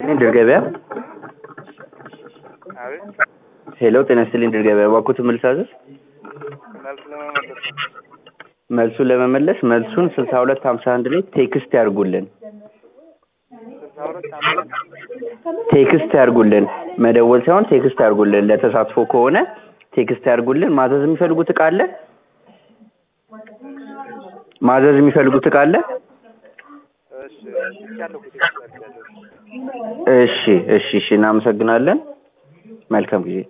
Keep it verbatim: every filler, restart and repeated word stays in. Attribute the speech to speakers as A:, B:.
A: ሲሊንደር ገበያ
B: አቤት
A: ሄሎ ጤና ሲሊንደር ገበያ ባኩት መልሳዘዝ
B: መልስ ለመመለስ
A: መልሱን ለመመለስ መልሱን ስልሳ ሁለት ሃምሳ አንድ ላይ ቴክስት ያርጉልን
B: ስልሳ ሁለት ሃምሳ አንድ
A: ቴክስት ያርጉልን መደወል ሳይሆን ቴክስት ያርጉልን ለተሳትፎ ከሆነ ቴክስት ያርጉልን ማዘዝ የሚፈልጉት ዕቃ አለ ማዘዝ የሚፈልጉት ዕቃ አለ
B: እሺ ይቻላል
A: እሺ እሺ እሺ እናመሰግናለን መልካም ጊዜ